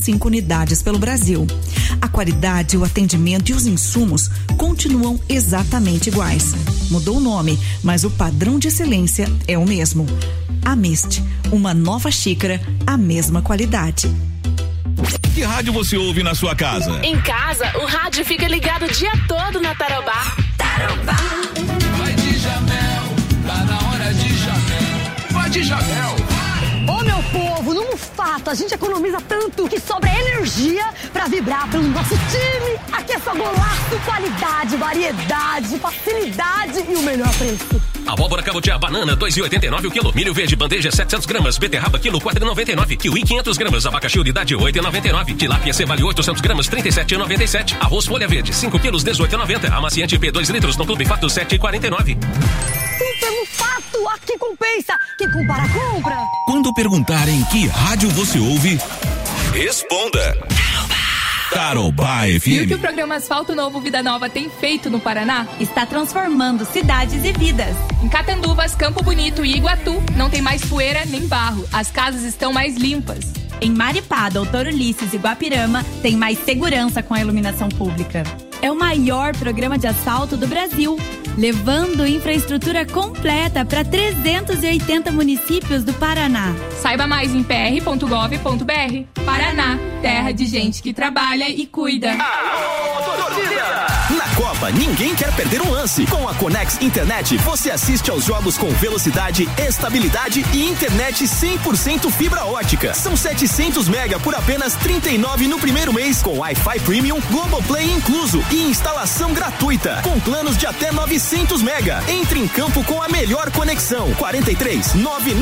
5 unidades pelo Brasil. A qualidade, o atendimento e os insumos continuam exatamente iguais. Mudou o nome, mas o padrão de excelência é o mesmo. Amist, uma nova xícara, a mesma qualidade. Que rádio você ouve na sua casa? Em casa, o rádio fica ligado o dia todo na Tarobá. Tarobá. Vai de Jamel, tá na hora de Jamel. Vai de Jamel. Ô meu povo, num fato, a gente economiza tanto que sobra energia pra vibrar pelo nosso time. Aqui é só golaço, qualidade, variedade, facilidade e o melhor preço. Abóbora cabotiá banana 2,89 o quilo. Milho verde bandeja 700 gramas. Beterraba quilo 4,99. Kiwi 500 gramas. Abacaxi unidade 8,99. Tilapia cevale 800 gramas 37,97. Arroz folha verde 5 quilos 18,90. Amaciante P 2 litros no Clube Fato 7,49. Pelo fato, aqui compensa. Quem compara, compra. Quando perguntarem que rádio você ouve, responda. Tarobá FM. E o que o programa Asfalto Novo Vida Nova tem feito no Paraná? Está transformando cidades e vidas. Em Catanduvas, Campo Bonito e Iguatu, não tem mais poeira nem barro. As casas estão mais limpas. Em Maripá, Doutor Ulisses e Guapirama, tem mais segurança com a iluminação pública. É o maior programa de asfalto do Brasil, levando infraestrutura completa para 380 municípios do Paraná. Saiba mais em pr.gov.br. Paraná, terra de gente que trabalha e cuida. Alô, torcida! Na Copa, ninguém quer perder um lance. Com a Conex Internet, você assiste aos jogos com velocidade, estabilidade e internet 100% fibra ótica. São 700 mega por apenas R$ 39 no primeiro mês, com Wi-Fi Premium, Globoplay incluso e instalação gratuita, com planos de até 900 mega. Entre em campo com a melhor conexão. 43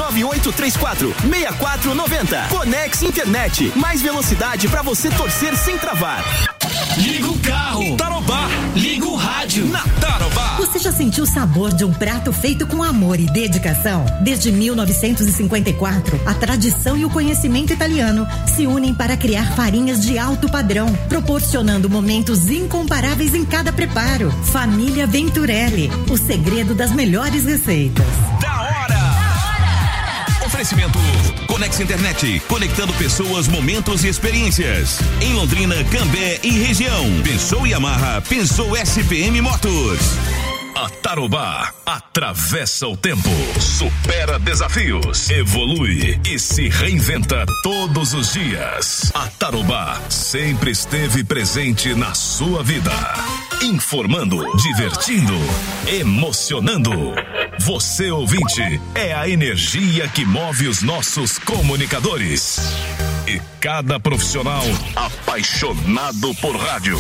99834 6490. Conex Internet, mais velocidade para você torcer sem travar. Liga o carro. Tarobá. Liga o rádio. Na Tarobá. Você já sentiu o sabor de um prato feito com amor e dedicação? Desde 1954, a tradição e o conhecimento italiano se unem para criar farinhas de alto padrão, proporcionando momentos incomparáveis em cada preparo. Família Venturelli, o segredo das melhores receitas. Da hora! Oferecimento Conex Internet, conectando pessoas, momentos e experiências. Em Londrina, Cambé e região. Pensou Yamaha, pensou SPM Motors. A Tarobá atravessa o tempo, supera desafios, evolui e se reinventa todos os dias. A Tarobá sempre esteve presente na sua vida, informando, divertindo, emocionando. Você, ouvinte, é a energia que move os nossos comunicadores. E cada profissional apaixonado por rádio.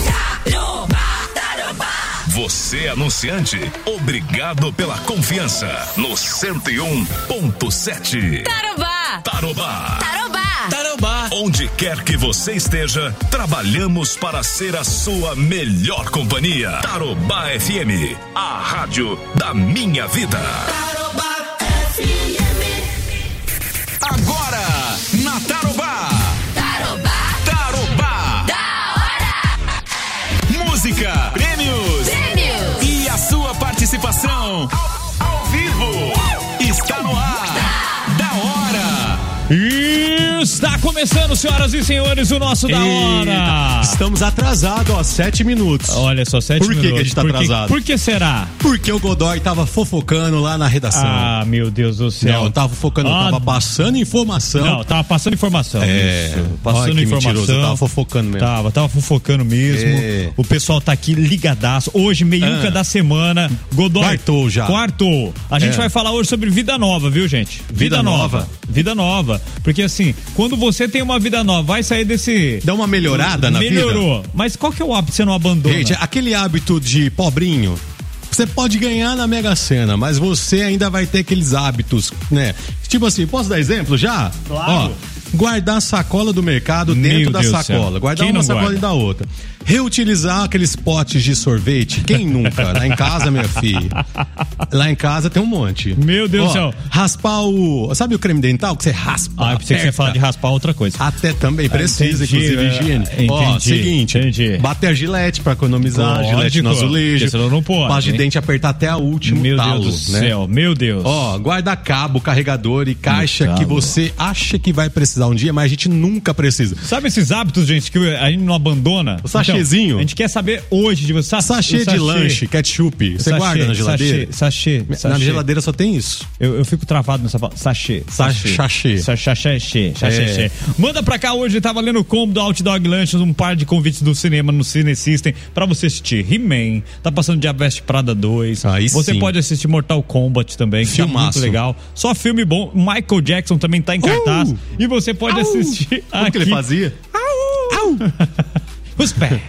Você, anunciante, obrigado pela confiança no 101.7. Tarobá. Tarobá. Tarobá. Tarobá. Onde quer que você esteja, trabalhamos para ser a sua melhor companhia. Tarobá FM, a rádio da minha vida. Tarobá FM. Agora, na Tarobá. Tarobá. Tarobá. Da hora. Música, prêmios. E a sua participação ao vivo. Está no ar. Da hora. Está começando, senhoras e senhores, o nosso Da Hora. Estamos atrasados, 7 minutos. Olha só, 7 minutos. Por que a gente tá atrasado? Por que será? Porque o Godoy tava fofocando lá na redação. Ah, meu Deus do céu. Não, tava fofocando, tava passando informação. Não, tava passando informação. Isso. Passando que informação. Mentiroso, tava fofocando mesmo. Tava fofocando mesmo. O pessoal tá aqui ligadaço. Hoje, meiuca da semana. Godoy. Quartou já. Quartou. A gente vai falar hoje sobre vida nova, viu, gente? Vida nova. Vida nova. Porque assim, quando você tem uma vida nova, vai sair desse... Dá uma melhorada na vida. Melhorou. Mas qual que é o hábito que você não abandona? Gente, aquele hábito de pobrinho, você pode ganhar na Mega Sena, mas você ainda vai ter aqueles hábitos, né? Tipo assim, posso dar exemplo já? Claro. Ó, guardar a sacola do mercado dentro da sacola. Guardar uma sacola dentro da outra. Reutilizar aqueles potes de sorvete. Quem nunca? Lá em casa, minha filha. Lá em casa tem um monte. Meu Deus do céu. Raspar o... Sabe o creme dental que você raspa? Ah, eu pensei que você ia falar de raspar outra coisa. Até também precisa, inclusive, higiene. Ó, seguinte. Bater a Gillette pra economizar. Gillette no azulejo. Senão não pode. Pasta de dente apertar até a última talo. Deus do né? céu, meu Deus. Ó, guarda cabo, carregador e caixa que você acha que vai precisar precisar um dia, mas a gente nunca precisa. Sabe esses hábitos, gente, que a gente não abandona? O sachêzinho. Então, a gente quer saber hoje de você. Sachê de lanche, ketchup. Você guarda na geladeira? Sachê. Na geladeira só tem isso. Eu fico travado nessa palavra. Sachê. Manda pra cá hoje, tá valendo o combo do Outdog Lanches, um par de convites do cinema no Cine System pra você assistir He-Man, tá passando Diabetes Prada 2. Você pode assistir Mortal Kombat também, que é muito legal. Só filme bom. Michael Jackson também tá em cartaz. E você pode assistir aqui. O que ele fazia? Who's back?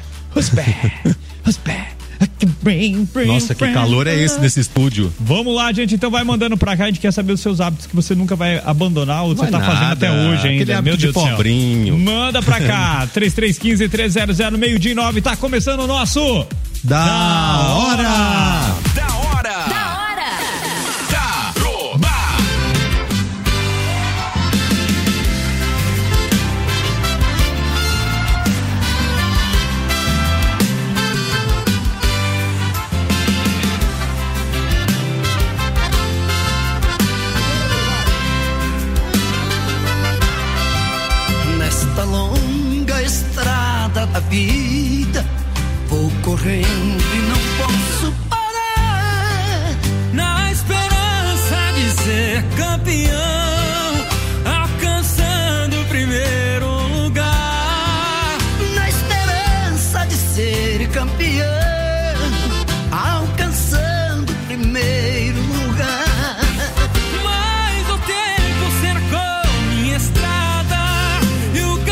Nossa, que calor é esse desse estúdio? Vamos lá, gente, então vai mandando pra cá, a gente quer saber os seus hábitos que você nunca vai abandonar ou você tá fazendo até hoje ainda. Meu Deus do céu. Pobrinho. Manda pra cá, 3315-300, 12:09, tá começando o nosso Da Hora! Da vida, vou correndo e não posso parar, na esperança de ser campeão, alcançando o primeiro lugar, na esperança de ser campeão, alcançando o primeiro lugar. Mas o tempo cercou minha estrada e o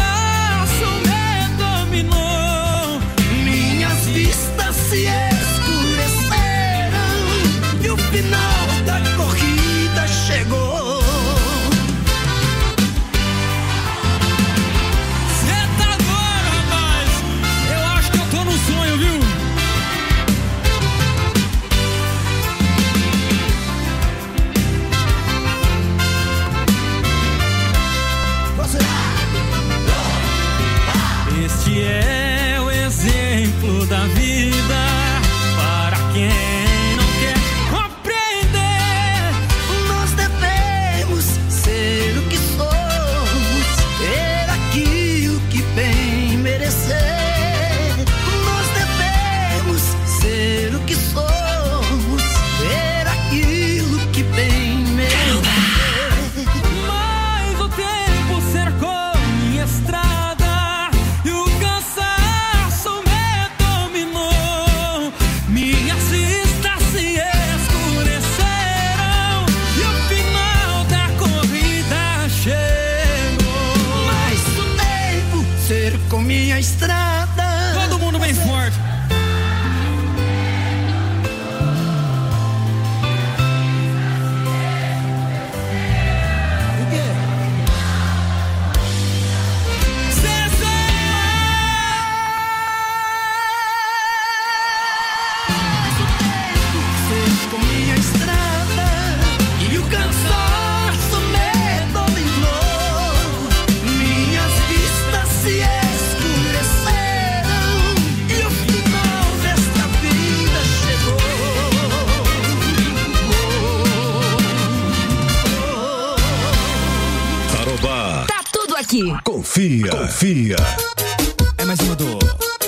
se escureceram e o final da corrida chegou. Cê tá doido, rapaz? Eu acho que eu tô num sonho, viu? Este é o exemplo da vida. Quem não quer compreender, nós devemos ser o que somos, ter aquilo que bem merecer. Nós devemos ser o que somos, ter aquilo que bem merecer. Mas o tempo cercou minha estrada e o cansaço me dominou. Minhas vistas se escureceram e o final da corrida chegou. Mas o tempo cercou minha estrada. Todo mundo bem forte. O quê? Com minha estrada e o cansaço me dominou. Minhas vistas se escureceram e o final desta vida chegou. Tarobá. Tá tudo aqui. Confia. É mais uma do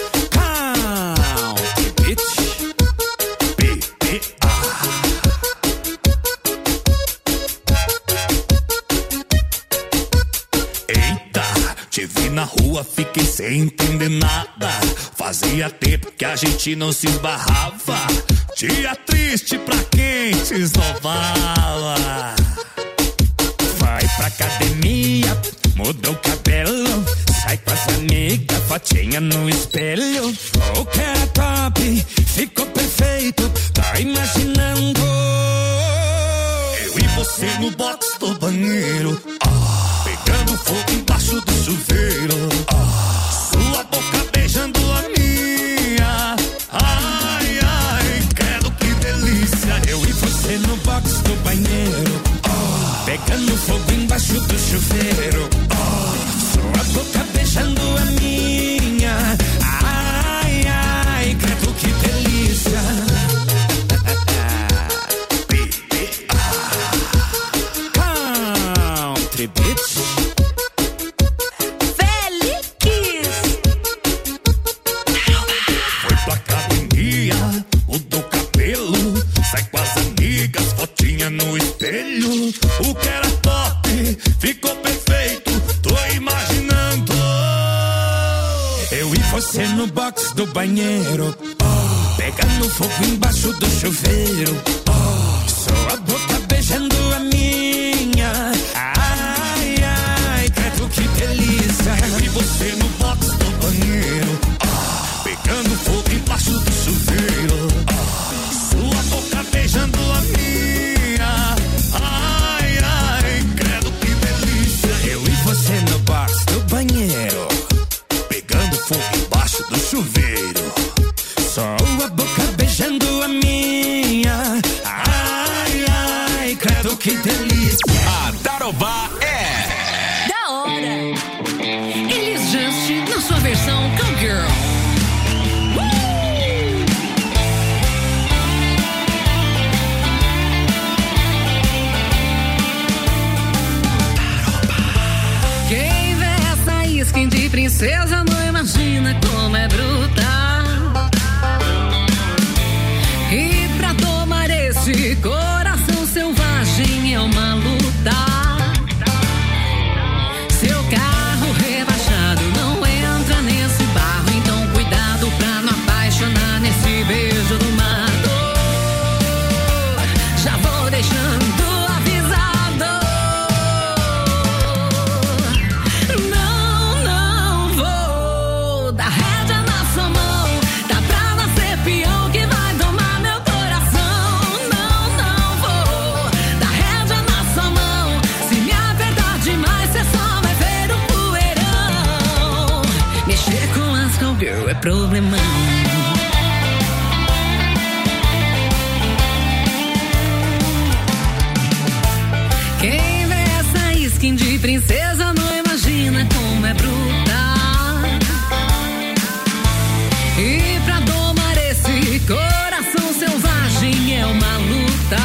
Te vi na rua, fiquei sem entender nada. Fazia tempo que a gente não se esbarrava. Dia triste pra quem te esnobava. Vai pra academia, muda o cabelo, sai com as amigas, fotinha no espelho. O que era top, ficou perfeito, tá imaginando eu e você no box do banheiro, pegando fogo embaixo do chuveiro, sua boca beijando a minha. Ai, ai, credo que delícia. Eu e você no box do banheiro, pegando fogo embaixo do chuveiro, sua boca beijando a minha. Ai, ai, credo que delícia. Country Beach. você no box do banheiro, pegando fogo embaixo do chuveiro, sua boca beijando a minha. Ai, ai, credo que delícia. E você no box do banheiro, pegando fogo embaixo do chuveiro, sua boca beijando a minha. Ai, ai, credo que delícia. Eu e você no box do banheiro, pegando fogo embaixo do chuveiro, só a boca beijando a minha. Ai, ai, credo que delícia. A Tarobá é da hora. Elis Just na sua versão Cowgirl. Quem vê essa skin de princesa não imagina como é brutal. E pra tomar esse coração selvagem é uma luta. Seu carro rebaixado não entra nesse barro, então cuidado pra não apaixonar nesse beijo do mato. Já vou deixando avisado. Não vou dar rédea na sua mão. Tá pra nascer peão que vai domar meu coração. Não vou dar rédea na sua mão. Se me apertar demais, cê só vai ver o poeirão. Mexer com as cowgirl é problemão. Quem vê essa skin de princesa não imagina como é brutal. E pra domar esse coração selvagem é uma luta.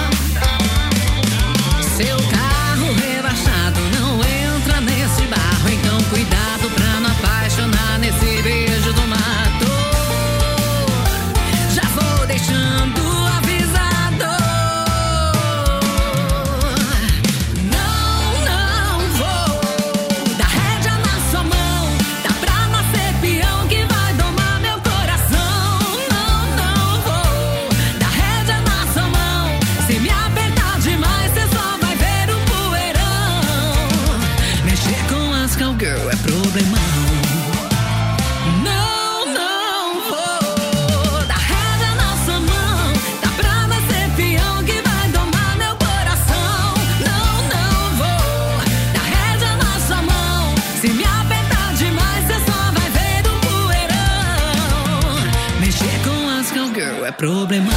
Seu carro rebaixado não entra nesse barro, então cuidado pra não apaixonar nesse beijo do mato. Já vou deixando avisado. Não vou dar rédea na sua mão. Tá pra nascer peão que vai domar meu coração. Não vou dar rédea na sua mão. Se me apertar demais, cê só vai ver o poeirão. Mexer com as cowgirl é problemão. Não vou dar rédea na sua mão. Tá pra nascer peão que vai domar meu coração. Não vou dar rédea na sua mão. Se me apertar demais, cê só vai ver o poeirão. Mexer com as cowgirl é problemão.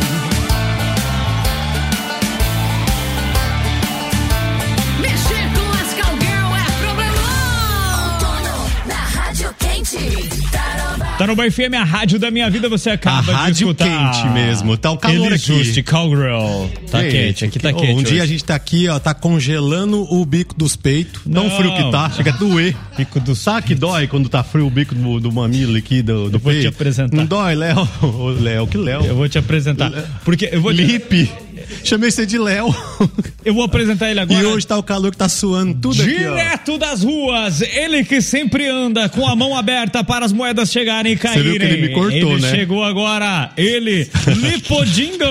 Mexer com as cowgirl é problemão. Outono na Rádio Quente. Tarobá FM, a rádio da minha vida, você acaba de rádio escutar. quente mesmo, tá o calor Elis aqui. Just, Cowgirl. Tá quente, aqui tá quente. Um dia hoje. a gente tá aqui, ó, tá congelando o bico dos peitos. Tão frio que tá, chega a doer. Bico dos Sabe que dói quando tá frio o bico do mamilo aqui, do Eu vou peito? te apresentar. Não dói, Léo? Ô, Léo, que Léo? Eu vou te apresentar. Porque eu vou Lipe. Chamei você de Léo. Eu vou apresentar ele agora. E hoje tá o calor que tá suando tudo aqui, ó. Direto das ruas, ele que sempre anda com a mão aberta para as moedas chegarem e caírem. Você viu que ele me cortou, ele né? chegou agora, ele, Lipodingo.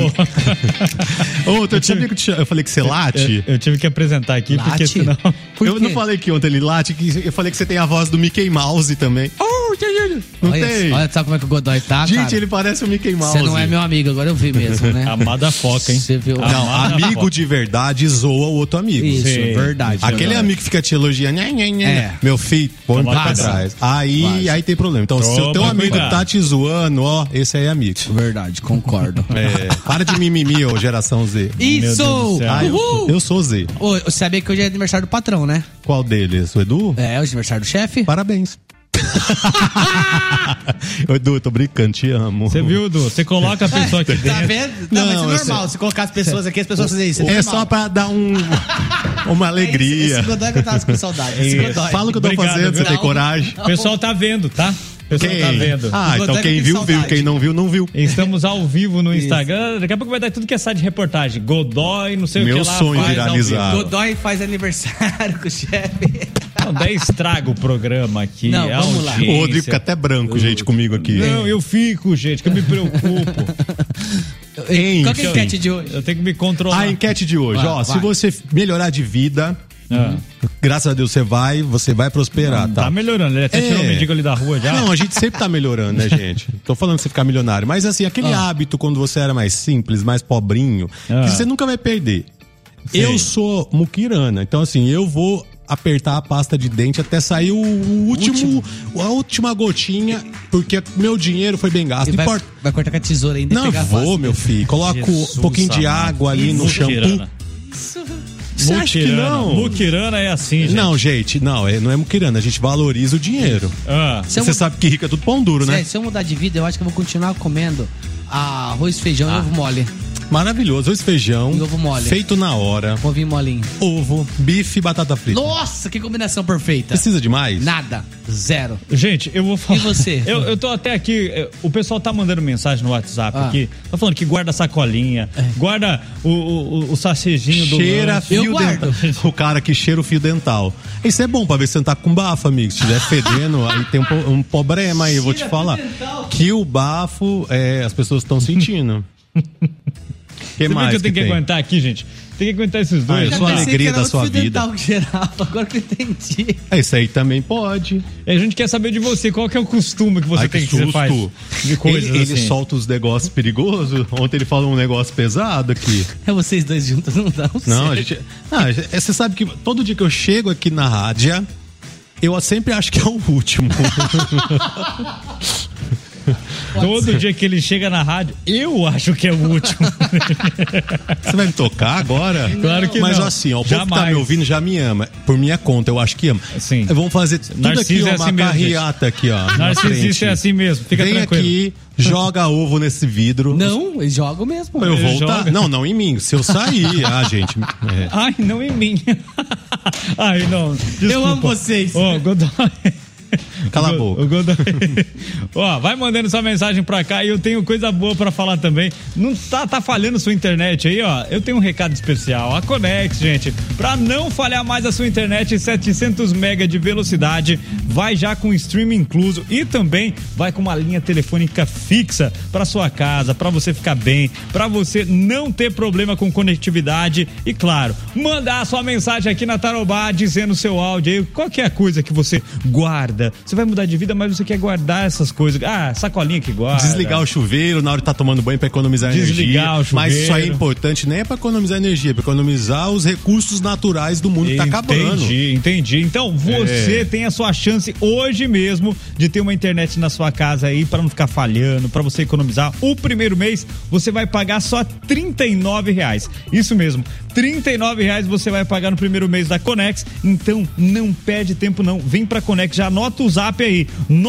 Ô, eu falei que você late? Eu tive que apresentar aqui, Late? porque senão... Eu não falei que ontem ele late, eu falei que você tem a voz do Mickey Mouse também. Não olha, tem? Olha, sabe como é que o Godoy tá, Gente, cara? ele parece o Mickey Mouse. Você não é meu amigo, agora eu vi mesmo, né? Amada foca, hein? Você viu? Não, amigo de verdade zoa o outro amigo. Isso, verdade. Aquele verdade. amigo que fica te elogiando, É. meu filho, põe pra Vaza. trás. Aí tem problema. Então, se o teu amigo cuidado. tá te zoando, ó, esse aí é amigo. Verdade, concordo. Para de mimimi, ô geração Z. Isso! Eu sou Z. Ô, você sabia que hoje é aniversário do patrão, né? Qual deles? O Edu? É, hoje é aniversário do chefe. Parabéns. Ô, Edu, eu tô brincando, te amo. Você viu, Edu? Você coloca a pessoa aqui dentro. Tá vendo? Não, mas é normal. Se colocar as pessoas aqui, as pessoas fazem isso. É só pra dar uma alegria. Esse Godoy que eu tava com saudade. Esse Godoy. Fala o que eu tô Obrigado, fazendo, viu? você tem coragem. O pessoal tá vendo, tá? pessoal tá vendo. Então quem viu, viu. Quem não viu, não viu. Estamos ao vivo no Instagram. Daqui a pouco vai dar tudo que é site de reportagem. Godoy, não sei o que lá. Meu sonho viralizar. Godoy faz aniversário com o chefe. Não, daí estraga o programa aqui. Não, vamos lá. O Rodrigo fica até branco, gente, comigo aqui. Não, eu fico, gente, que eu me preocupo. Qual que é a enquete de hoje? Eu tenho que me controlar. A enquete de hoje, se você melhorar de vida, graças a Deus você vai prosperar, tá? Tá melhorando, ele até tirou o mendigo ali da rua já. Não, a gente sempre tá melhorando, né, gente? Tô falando de você ficar milionário, mas assim, aquele hábito quando você era mais simples, mais pobrinho, que você nunca vai perder. Sei. Eu sou muquirana, então assim, eu vou apertar a pasta de dente até sair a última gotinha, porque meu dinheiro foi bem gasto. Vai cortar com a tesoura ainda. Não vou, meu filho. Coloco um pouquinho de água ali no shampoo. Você acha que não? Muquirana é assim, gente. Não, gente, não é muquirana. A gente valoriza o dinheiro. Você sabe que rico é tudo pão duro, né? Se eu mudar de vida, eu acho que eu vou continuar comendo arroz, feijão e ovo mole. Maravilhoso, arroz, feijão, e ovo mole. Feito na hora. Ovinho molinho. Ovo, bife e batata frita. Nossa, que combinação perfeita. Precisa de mais? Nada, zero. Gente, eu vou falar. E você? Eu tô até aqui, o pessoal tá mandando mensagem no WhatsApp aqui. Tá falando que guarda a sacolinha, guarda o sachêzinho do cheira lanche. fio dental. O cara que cheira o fio dental. Isso é bom pra ver se você não tá com bafo, amigo. Se estiver fedendo, aí tem um problema aí, eu vou te falar. Que o bafo, as pessoas estão sentindo. Que mais que eu tenho que aguentar aqui, gente? Tem que aguentar esses dois. Eu sou a alegria da sua vida. Agora que eu entendi. Isso aí também pode. A gente quer saber de você, qual que é o costume que você tem que você faz de coisas ele solta os negócios perigosos. Ontem ele falou um negócio pesado aqui. É vocês dois juntos, não dá? Não, a gente... você sabe que todo dia que eu chego aqui na rádio, eu sempre acho que é o último. Todo dia que ele chega na rádio, eu acho que é o último. Você vai me tocar agora? Claro que mas não. Mas assim, o povo que tá me ouvindo já me ama. Por minha conta, eu acho que ama. Sim. Vamos fazer tudo Narciso aqui, uma carreata aqui, ó. Narcisista é assim mesmo, fica Vem tranquilo. Aqui, joga ovo nesse vidro. Não, eles jogam mesmo. Eu voltar? Não em mim. Se eu sair, gente. Ai, não em mim. Ai, não. Desculpa. Eu amo vocês. Godoy. Cala a boca. Vai mandando sua mensagem pra cá e eu tenho coisa boa pra falar também. Não tá falhando sua internet aí, ó. Eu tenho um recado especial. A Conex, gente, pra não falhar mais a sua internet, 700 mega de velocidade, vai já com streaming incluso e também vai com uma linha telefônica fixa pra sua casa, pra você ficar bem, pra você não ter problema com conectividade e, claro, mandar a sua mensagem aqui na Tarobá dizendo o seu áudio aí, qualquer coisa que você guarda. Você vai mudar de vida, mas você quer guardar essas coisas. Sacolinha que guarda. Desligar o chuveiro na hora de estar tomando banho pra economizar energia. Desligar o chuveiro. Mas isso aí é importante, nem é pra economizar energia, é pra economizar os recursos naturais do mundo que tá acabando. Entendi. Então, você tem a sua chance hoje mesmo de ter uma internet na sua casa aí pra não ficar falhando, pra você economizar. O primeiro mês, você vai pagar só R$39. Isso mesmo, R$39 você vai pagar no primeiro mês da Conex. Então, não perde tempo não. Vem pra Conex, já anota o zap aí,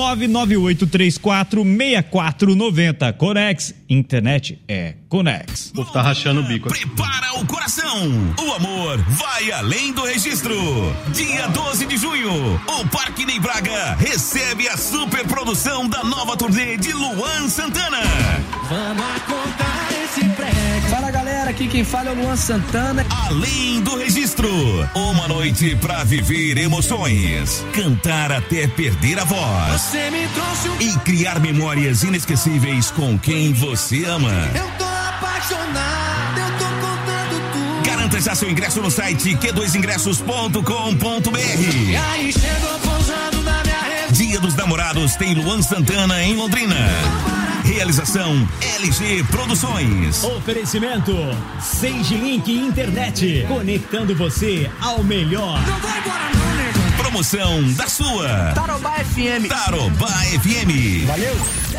998346490. Conex, internet é Conex. O povo tá rachando o bico. Prepara o coração, o amor vai além do registro. Dia 12 de junho, o Parque Ney Braga recebe a super produção da nova turnê de Luan Santana. Vamos contar esse prédio. Fala galera, aqui quem fala é o Luan Santana. Além do registro, uma noite pra viver emoções, cantar até perder a voz. Você me trouxe e criar memórias inesquecíveis com quem você ama. Eu tô apaixonado, eu tô contando tudo. Garanta já seu ingresso no site q2ingressos.com.br. E aí chegou pousando na minha rede. Dia dos Namorados tem Luan Santana em Londrina. Realização LG Produções. Oferecimento Sage Link Internet, conectando você ao melhor. Não vai embora não, nego. Promoção da sua Tarobá FM. Tarobá FM. Valeu.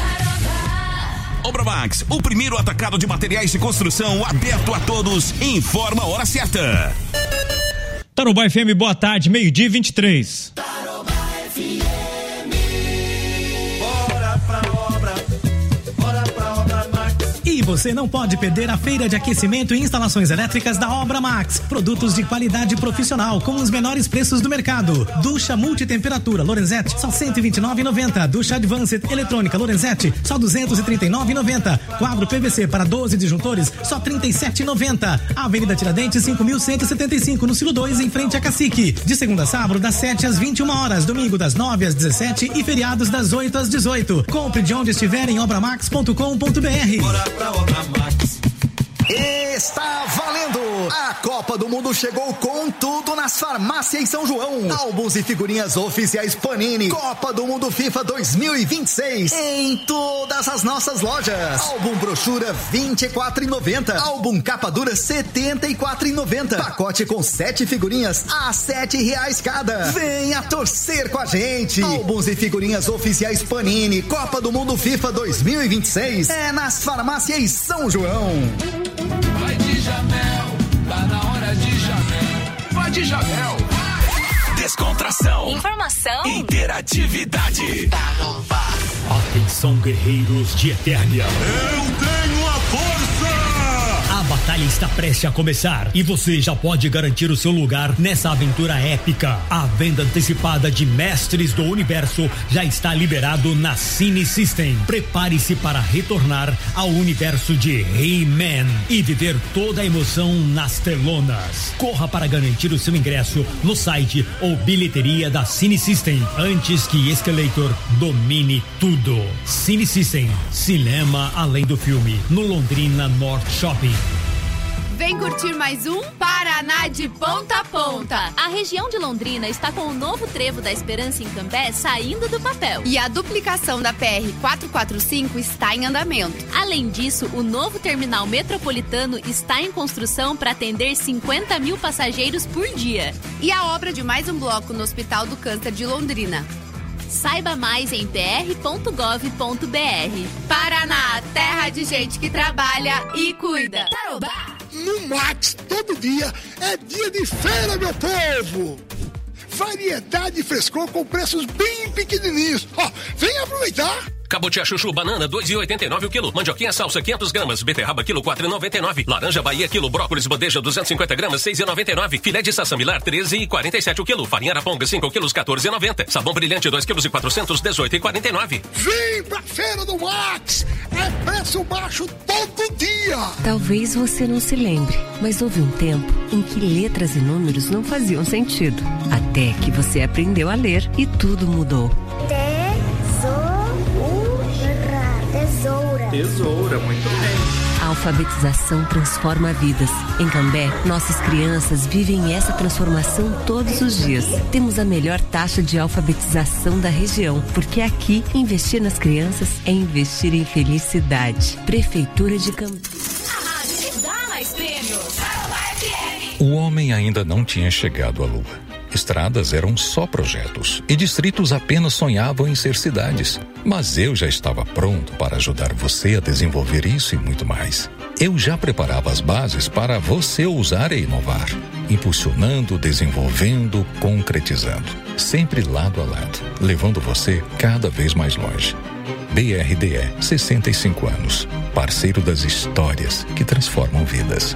Obramax, o primeiro atacado de materiais de construção aberto a todos. Informa a hora certa. Tarobá FM, boa tarde, 12:23. Tarobá FM. Bora pra obra Max. E você não pode perder a feira de aquecimento e instalações elétricas da Obra Max. Produtos de qualidade profissional com os menores preços do mercado. Ducha multitemperatura Lorenzetti, só R$ 129,90. Ducha Advanced eletrônica Lorenzetti, só R$ 239,90. Quadro PVC para 12 disjuntores, só R$ 37,90. Avenida Tiradentes, 5.175, no Silo 2, em frente a Cacique. De segunda a sábado, das 7 às 21 horas. Domingo, das 9 às 17 e feriados das 8 às 18. Compre de onde estiver em obramax.com.br. Bora pra Obra Max. Está valendo! A Copa do Mundo chegou com tudo nas farmácias São João. Álbuns e figurinhas oficiais Panini. Copa do Mundo FIFA 2026 em todas as nossas lojas. Álbum brochura R$24,90. Álbum capa dura R$74,90. Pacote com 7 figurinhas a R$7 cada. Venha torcer com a gente. Álbuns e figurinhas oficiais Panini. Copa do Mundo FIFA 2026 é nas farmácias São João. Vai de Jamel, tá na hora de Jamel. Vai de Jamel. Descontração. Informação. Interatividade. Atenção, guerreiros de Eternia. Eu tenho a força! A batalha está prestes a começar e você já pode garantir o seu lugar nessa aventura épica. A venda antecipada de Mestres do Universo já está liberado na Cine System. Prepare-se para retornar ao universo de He-Man e viver toda a emoção nas telonas. Corra para garantir o seu ingresso no site ou bilheteria da Cine System antes que Escalator domine tudo. Cine System, cinema além do filme, no Londrina North Shopping. Vem curtir mais um Paraná de ponta a ponta. A região de Londrina está com o novo trevo da Esperança em Cambé saindo do papel. E a duplicação da PR-445 está em andamento. Além disso, o novo terminal metropolitano está em construção para atender 50 mil passageiros por dia. E a obra de mais um bloco no Hospital do Câncer de Londrina. Saiba mais em pr.gov.br. Paraná, terra de gente que trabalha e cuida. Tarobá! No Max, todo dia é dia de feira, meu povo! Variedade e frescor com preços bem pequenininhos. Ó, vem aproveitar! Cabotiá chuchu banana 2,89 o quilo. Mandioquinha salsa 500 gramas. Beterraba quilo 4,99. Laranja Bahia quilo. Brócolis bandeja 250 gramas 6,99. Filé de sassamilar 13,47 o quilo. Farinha araponga 5 quilos 14,90. Sabão brilhante 2 quilos e 400 18,49. Vem pra feira do Max. É preço baixo todo dia. Talvez você não se lembre, mas houve um tempo em que letras e números não faziam sentido. Até que você aprendeu a ler e tudo mudou. Tesoura, muito bem. A alfabetização transforma vidas. Em Cambé, nossas crianças vivem essa transformação todos os dias. Temos a melhor taxa de alfabetização da região, porque aqui, investir nas crianças é investir em felicidade. Prefeitura de Cambé. A rádio que dá mais prêmios. O homem ainda não tinha chegado à Lua. Estradas eram só projetos e distritos apenas sonhavam em ser cidades. Mas eu já estava pronto para ajudar você a desenvolver isso e muito mais. Eu já preparava as bases para você ousar e inovar, impulsionando, desenvolvendo, concretizando, sempre lado a lado, levando você cada vez mais longe. BRDE, 65 anos, parceiro das histórias que transformam vidas.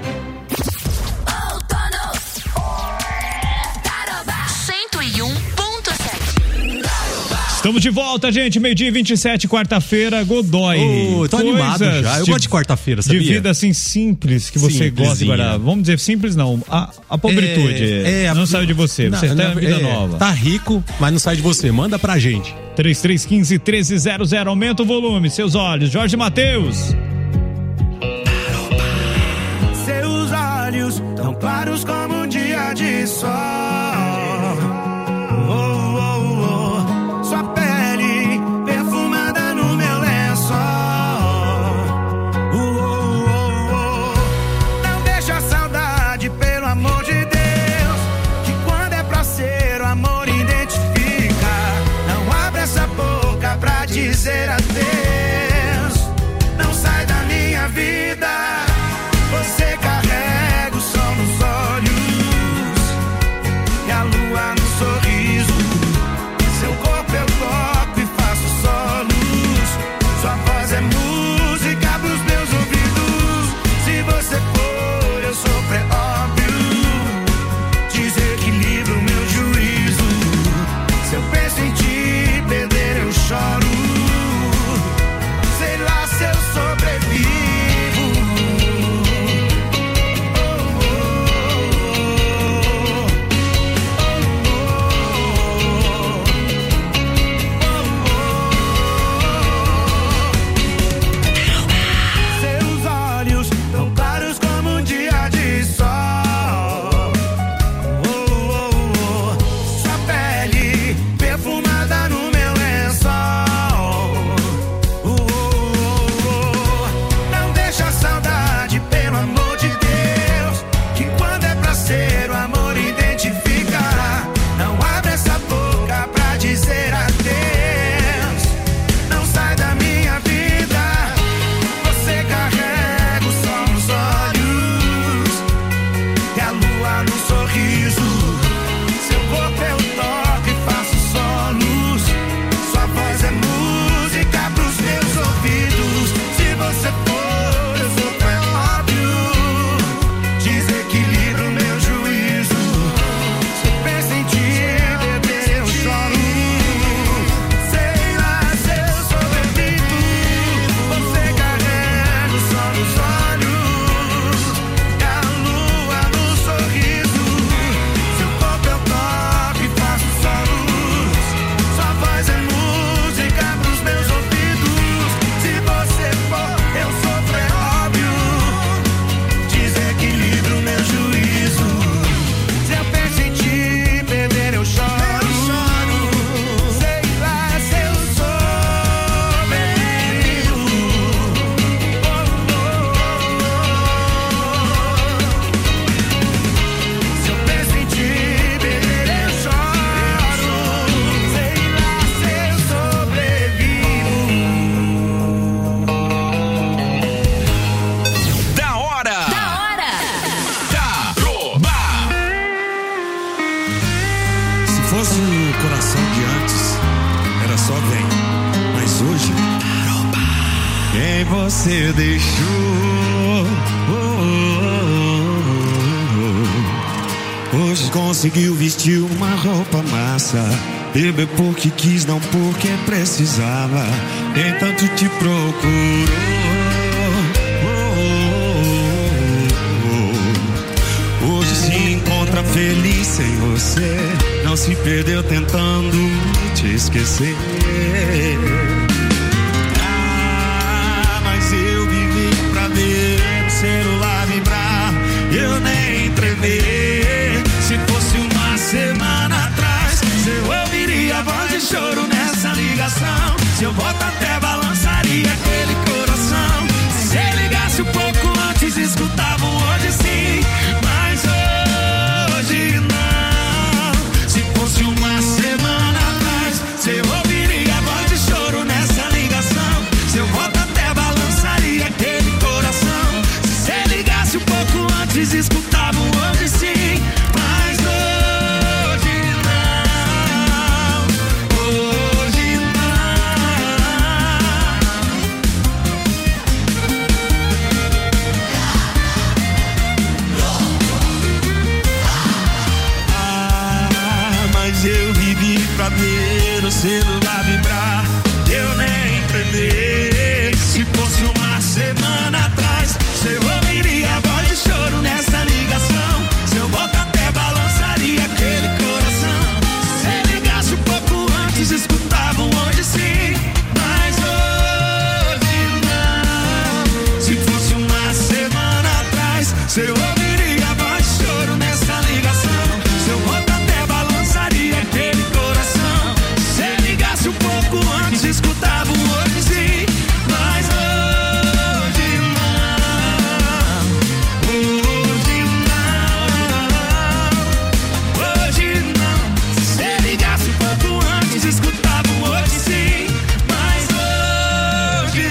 Estamos de volta, gente. Meio-dia 27, quarta-feira, Godoy. Tô animado já. Eu gosto de quarta-feira, sabia? De vida assim simples, que você gosta de guardar. Vamos dizer simples, não. A pobretude. Não saiu de você. Você tá na vida nova. Tá rico, mas não sai de você. Manda pra gente. 3315-1300. Aumenta o volume. Seus olhos. Jorge Mateus. Seus olhos tão claros como um dia de sol. Sua pele perfumada no meu lençol. Não deixa a saudade, pelo amor de Deus, que quando é pra ser o amor identifica. Não abre essa boca pra dizer adeus. Não sai da minha vida. Você carrega o sol nos olhos e quem você deixou. Hoje conseguiu vestir uma roupa massa, beber porque quis, não porque precisava. Nem tanto te procurou. Hoje se encontra feliz sem você, não se perdeu tentando te esquecer. Mas eu vivi pra ver o celular vibrar, eu nem tremer. Se fosse uma semana atrás, eu ouviria a voz de choro nessa ligação. Seu voto até balançaria aquele coração. Se você ligasse um pouco antes, escutava um hoje sim, mas hoje não. Se fosse uma semana atrás, você ouviria a voz de choro nessa ligação. Seu voto até balançaria aquele coração. Se você ligasse um pouco antes, escutava um hoje sim. Pra ver o celular vibrar, eu nem entender. Se fosse uma semana atrás, você ouviria a voz de choro nessa ligação. Seu voto até balançaria aquele coração. Se você ligasse um pouco antes, escutavam hoje sim, mas hoje não. Se fosse uma semana atrás, você ouviria a voz de choro nessa ligação. Seu voto até balançaria aquele coração. Um pouco antes escutava um hoje sim, mas hoje não. Hoje não. Hoje não. Se você ligasse um pouco antes escutava um hoje sim, mas hoje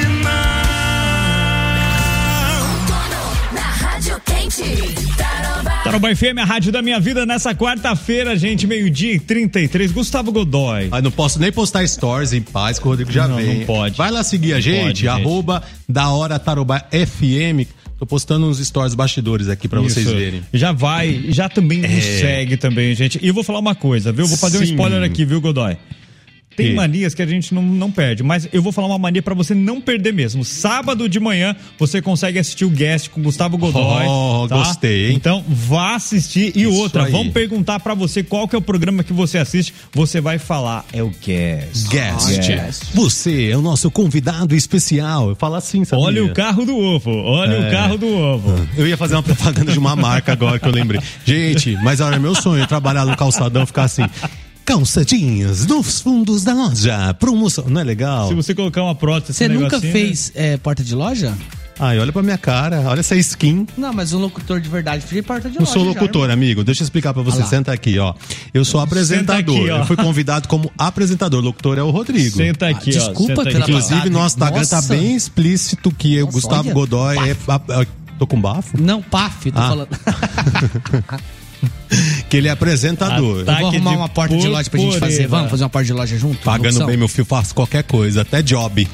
não. Na Rádio Quente. Tarobá FM, a rádio da minha vida, nessa quarta-feira, gente, 12:33. Gustavo Godoy. Não posso nem postar stories em paz, que o Rodrigo já vem. Não pode. Vai lá seguir a gente, @ da hora Tarobá FM. Tô postando uns stories bastidores aqui pra vocês verem. Já vai, já também nos segue também, gente. E eu vou falar uma coisa, viu? Vou fazer um spoiler aqui, viu, Godoy? Tem manias que a gente não perde, mas eu vou falar uma mania pra você não perder mesmo. Sábado de manhã você consegue assistir o Guest com Gustavo Godoy. Tá? Gostei, hein? Então vá assistir. E Isso outra, aí. vamos perguntar pra você qual que é o programa que você assiste. Você vai falar, é o Guest. Guest. Você é o nosso convidado especial. Eu falo assim, sabia? Olha o carro do ovo, o carro do ovo. Eu ia fazer uma propaganda de uma marca agora que eu lembrei. Gente, mas olha, meu sonho é trabalhar no calçadão e ficar assim... Calçadinhas nos fundos da loja. Promoção. Não é legal? Se você colocar uma prótese... Você nunca fez porta de loja? Ai, olha pra minha cara. Olha essa skin. Não, mas um locutor de verdade fez porta de Não loja. sou locutor, amigo. Deixa eu explicar pra você. Senta aqui, ó. Eu sou apresentador. Aqui, ó. Eu fui convidado como apresentador. Locutor é o Rodrigo. Senta aqui, ó. Desculpa pela Inclusive, nosso Instagram tá bem explícito que o Gustavo olha. Godoy Tô com bafo? Não, paf, tô falando. Que ele é apresentador. Eu vou arrumar uma porta de loja pra gente fazer. Vamos fazer uma porta de loja junto? Pagando bem, meu filho, faço qualquer coisa, até job.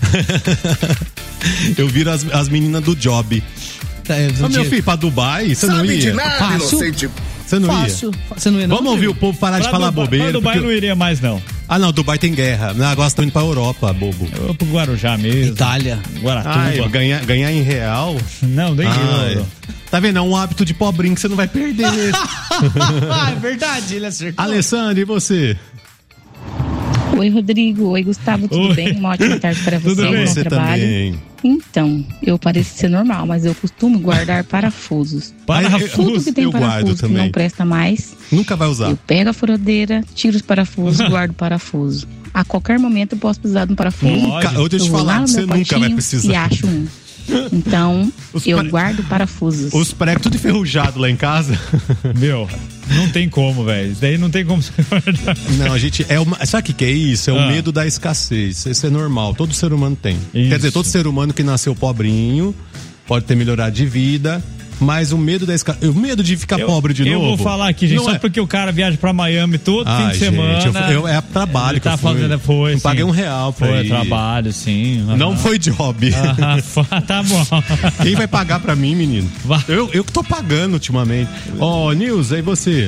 Eu viro as meninas do job. Meu filho, pra Dubai, você não ia? De nada, inocente. Você não Fácil. Você não ia, não? Vamos ouvir o povo parar de falar bobeira. Pra Dubai não iria mais, não. Ah, não, Dubai tem guerra. Agora estão indo pra Europa, bobo. Eu vou pro Guarujá mesmo. Itália. Guaratuba. Ganhar em real? Não, nem euro. Tá vendo? É um hábito de pobrinho que você não vai perder. É verdade, ele acertou. Alessandra, e você? Oi, Rodrigo. Oi, Gustavo. Tudo bem? Uma ótima tarde para você. Tudo bem, você trabalho. também. Então, eu pareço ser normal, mas eu costumo guardar parafusos. Tudo que tem parafuso que não presta mais. Nunca vai usar. Eu pego a furadeira, tiro os parafusos, guardo o parafuso. A qualquer momento eu posso precisar de um parafuso. Eu deixa eu te falar, você nunca vai precisar. E acho um. Então, eu guardo parafusos. Os pregos tudo enferrujado lá em casa. Meu, não tem como, velho. Isso daí não tem como você guardar. Não, a gente sabe o que é isso? É o medo da escassez. Isso é normal, todo ser humano tem. Isso. Quer dizer, todo ser humano que nasceu pobrinho pode ter melhorado de vida, Mas o medo o medo de ficar pobre de novo. Eu vou falar aqui, gente, só porque o cara viaja pra Miami todo fim de semana. É trabalho que tá eu fui. Fazendo, foi, eu paguei R$1 pra ir. Foi trabalho, sim. Não foi job. Tá bom. Quem vai pagar pra mim, menino? Eu que tô pagando ultimamente. Nilza, e você?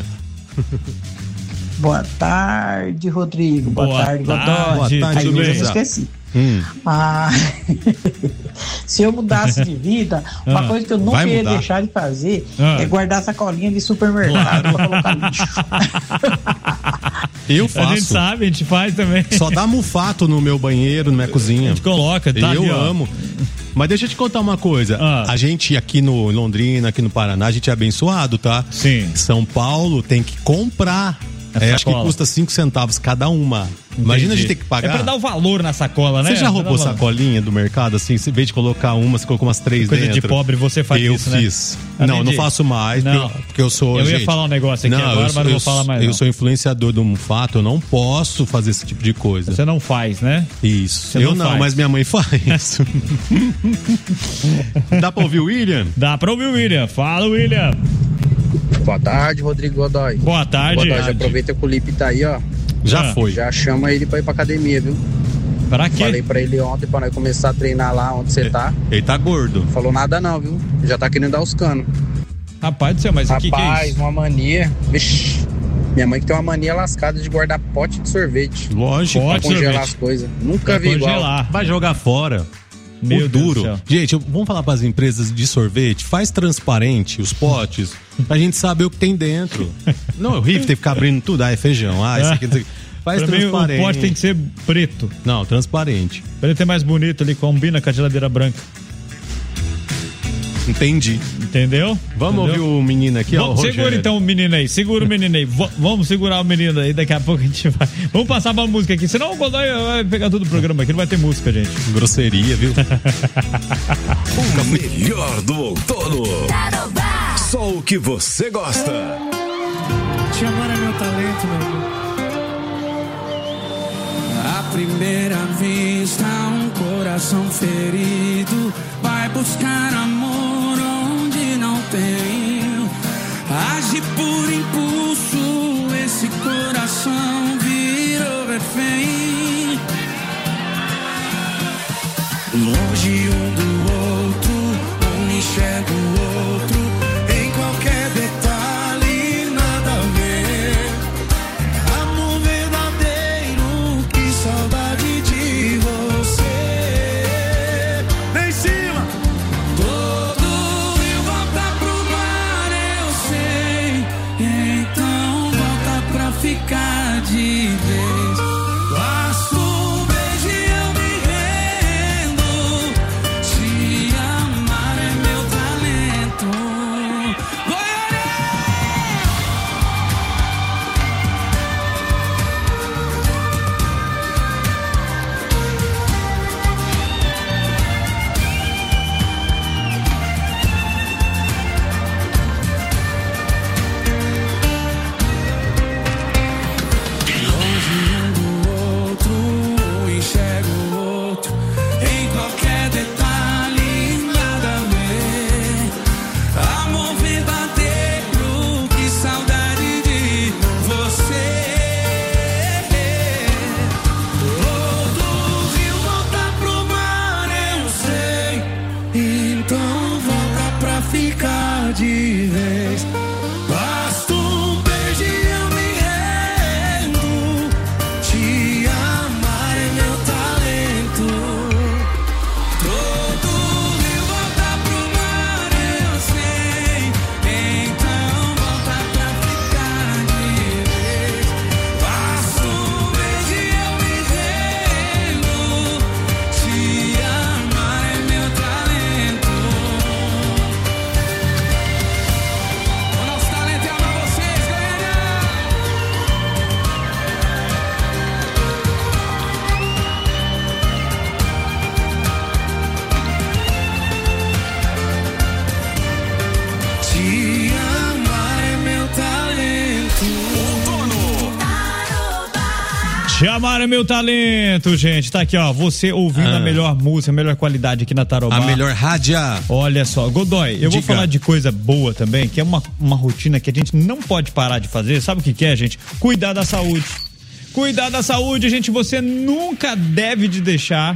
Boa tarde, Rodrigo. Boa tarde, Godoy. Boa tarde, tudo bem? Eu esqueci. Se eu mudasse de vida, uma coisa que eu nunca ia deixar de fazer é guardar sacolinha de supermercado pra colocar lixo. Eu faço. A gente sabe, a gente faz também. Só dá mufato no meu banheiro, na minha cozinha. A gente coloca, tá? Eu amo. Mas deixa eu te contar uma coisa. A gente aqui no Londrina, aqui no Paraná, a gente é abençoado, tá? Sim. São Paulo tem que comprar. Acho que custa 5 centavos cada uma. Imagina a gente ter que pagar. É pra dar o valor na sacola, né? Você já roubou sacolinha do mercado, assim? Em vez de colocar uma, você colocou umas 3 dentro. Coisa de pobre, você faz isso, né? Eu fiz. Não faço mais, porque eu sou... Eu ia falar um negócio aqui agora, mas não vou falar mais. Eu sou influenciador do mufato, eu não posso fazer esse tipo de coisa. Você não faz, né? Isso. Eu não, mas minha mãe faz. Dá pra ouvir o William? Dá pra ouvir o William. Fala, William. Boa tarde, Rodrigo Godoy. Boa tarde. Já aproveita que o Lipe tá aí, ó. Já foi. Já chama ele pra ir pra academia, viu? Pra quê? Falei pra ele ontem pra nós começar a treinar lá onde você tá. Ele tá gordo. Falou nada não, viu? Já tá querendo dar os canos. Rapaz do céu, mas o que é isso? Rapaz, uma mania. Vixe. Minha mãe que tem uma mania lascada de guardar pote de sorvete. Lógico. Pra congelar as coisas. Nunca vi igual. Vai jogar fora. Meu duro. Gente, vamos falar para as empresas de sorvete, faz transparente os potes, pra gente saber o que tem dentro. Não é horrível ter que ficar abrindo tudo, é feijão, isso aqui. Faz pra transparente. Mim, o pote tem que ser preto. Não, transparente. Preto é mais bonito, ele combina com a geladeira branca. Entendi. Entendeu? Vamos ouvir o menino aqui, ó. Segura então o menino aí, segura o menino aí. Vamos segurar o menino aí, daqui a pouco a gente vai. Vamos passar uma música aqui, senão o Godoy vai pegar todo o programa aqui, não vai ter música, gente. Grosseria, viu? O melhor do outono. Só o que você gosta. Te amar é meu talento, meu irmão. À primeira vista, um coração ferido vai buscar amor onde não tem. Age por impulso, esse coração virou refém. Longe um do outro, um enxerga o outro. Em qualquer detalhe, nada a ver. Amor verdadeiro, que saudade de você. Vem em cima! Todo rio volta pro mar, eu sei. Então volta pra ficar de vez. Basta um beijo e eu me rendo. Samara é meu talento, gente. Tá aqui, ó. Você ouvindo a melhor música, a melhor qualidade aqui na Tarobá. A melhor rádio. Olha só, Godoy, eu vou falar de coisa boa também, que é uma rotina que a gente não pode parar de fazer. Sabe o que é, gente? Cuidar da saúde. Cuidar da saúde, gente. Você nunca deve deixar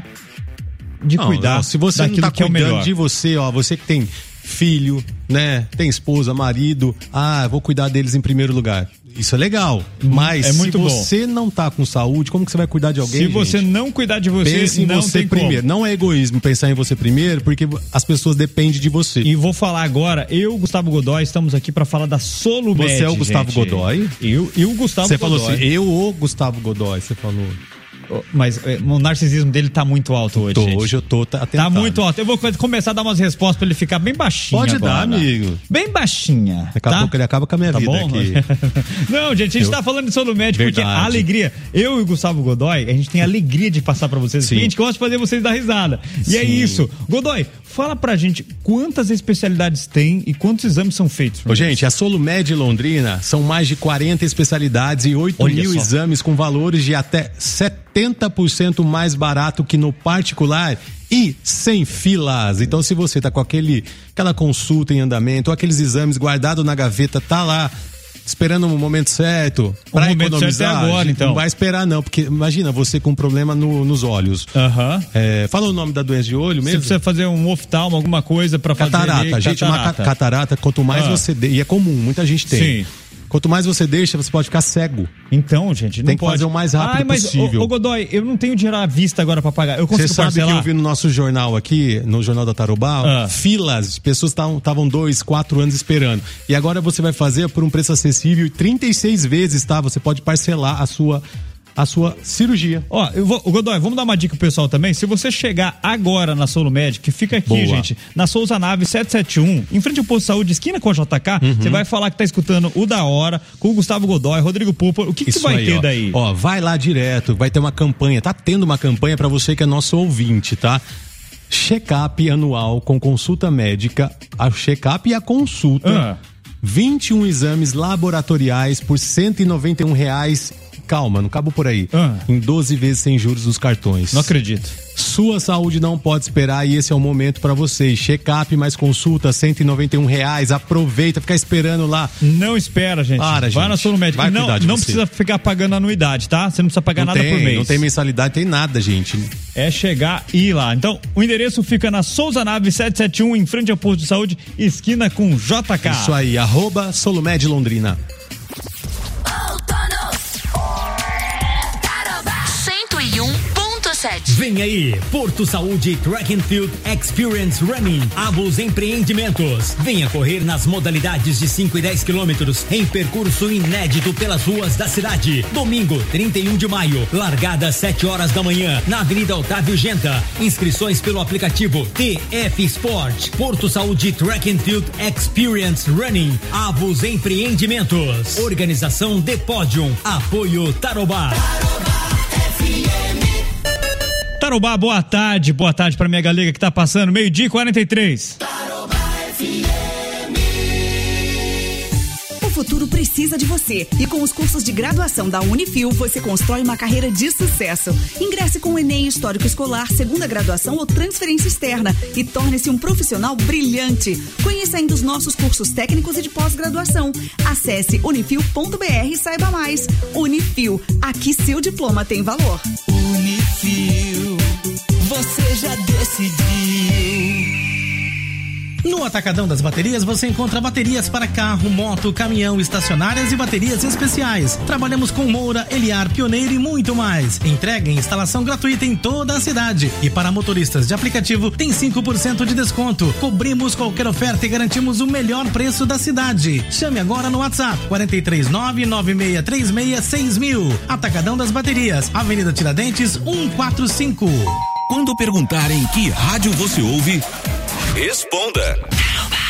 de cuidar. Se você não tá cuidando de você, ó, você que tem filho, né? Tem esposa, marido. Vou cuidar deles em primeiro lugar. Isso é legal, mas se você não tá com saúde, como que você vai cuidar de alguém, Se você não cuidar de você, pense em você primeiro. Não é egoísmo pensar em você primeiro, porque as pessoas dependem de você. E vou falar agora, eu, Gustavo Godoy, estamos aqui pra falar da Solumed. Você é o Gustavo Godoy? Eu e o Gustavo Godoy. Você falou assim, o Gustavo Godoy, você falou... Mas o narcisismo dele tá muito alto hoje, gente. Hoje eu tô atentado. Tá muito alto. Eu vou começar a dar umas respostas pra ele ficar bem baixinho. Pode dar, amigo. Bem baixinha. Daqui a pouco ele acaba com a minha vida bom? aqui. Não, gente, a gente tá falando de Solumed porque a alegria, eu e o Gustavo Godoy, a gente tem a alegria de passar pra vocês. A gente gosta de fazer vocês dar risada. E é isso. Godoy, fala pra gente quantas especialidades tem e quantos exames são feitos. Gente, a Solumed Londrina são mais de 40 especialidades e 8 mil exames com valores de até 70% mais barato que no particular e sem filas. Então, se você tá com aquela consulta em andamento ou aqueles exames guardados na gaveta, tá lá esperando o momento certo para economizar, certo é agora, então. Não vai esperar não, porque imagina você com um problema nos olhos. Fala o nome da doença de olho mesmo. Você precisa fazer um oftalmo, alguma coisa para fazer catarata, quanto mais você e é comum, muita gente tem. Sim. Quanto mais você deixa, você pode ficar cego. Então, gente, não tem que fazer o mais rápido possível. Ô Godoy, eu não tenho dinheiro à vista agora pra pagar. Eu consigo parcelar? Você sabe que eu vi no nosso jornal aqui, no Jornal da Tarobá, filas de pessoas estavam 2, 4 anos esperando. E agora você vai fazer por um preço acessível e 36 vezes, tá? Você pode parcelar a sua cirurgia. Ó, Godoy, vamos dar uma dica pro pessoal também. Se você chegar agora na Solumed, que fica aqui, gente, na Souza Nave 771, em frente ao posto de saúde, esquina com a JK, você vai falar que tá escutando o Da Hora, com o Gustavo Godoy, Rodrigo Pupa. O que você vai ter daí? Ó, vai lá direto, vai ter uma campanha, tá tendo uma campanha pra você que é nosso ouvinte, tá? Check-up anual com consulta médica, a check-up e a consulta. 21 exames laboratoriais por R$191. Calma, não acabou por aí. Em 12 vezes sem juros dos cartões. Não acredito. Sua saúde não pode esperar e esse é o momento pra vocês. Check-up mais consulta, R$191. Aproveita, ficar esperando lá. Não espera, gente. Vai na Solumed. Não precisa ficar pagando anuidade, tá? Você não precisa pagar nada por mês. Não tem mensalidade, tem nada, gente. É chegar e ir lá. Então, o endereço fica na Souza Nave 771, em frente ao posto de saúde, esquina com JK. Isso aí, @Solumed Londrina. Vem aí, Porto Saúde Track and Field Experience Running, Avos Empreendimentos. Venha correr nas modalidades de 5 e 10 quilômetros em percurso inédito pelas ruas da cidade. Domingo, 31 de maio, largada 7 horas da manhã, na Avenida Otávio Genta. Inscrições pelo aplicativo TF Sport. Porto Saúde Track and Field Experience Running, Avos Empreendimentos. Organização The Podium. Apoio Tarobá. Tarobá, boa tarde pra minha galega que tá passando, 12:43. Tarobá FM. O futuro precisa de você e com os cursos de graduação da Unifil você constrói uma carreira de sucesso. Ingresse com o Enem Histórico Escolar, segunda graduação ou transferência externa e torne-se um profissional brilhante. Conheça ainda os nossos cursos técnicos e de pós-graduação. Acesse unifil.br e saiba mais. Unifil, aqui seu diploma tem valor. Unifil, você já decidiu. No Atacadão das Baterias você encontra baterias para carro, moto, caminhão, estacionárias e baterias especiais. Trabalhamos com Moura, Eliar, Pioneiro e muito mais. Entrega e instalação gratuita em toda a cidade. E para motoristas de aplicativo tem 5% de desconto. Cobrimos qualquer oferta e garantimos o melhor preço da cidade. Chame agora no WhatsApp 439-9636-6000. Atacadão das Baterias, Avenida Tiradentes 145. Quando perguntarem que rádio você ouve, responda.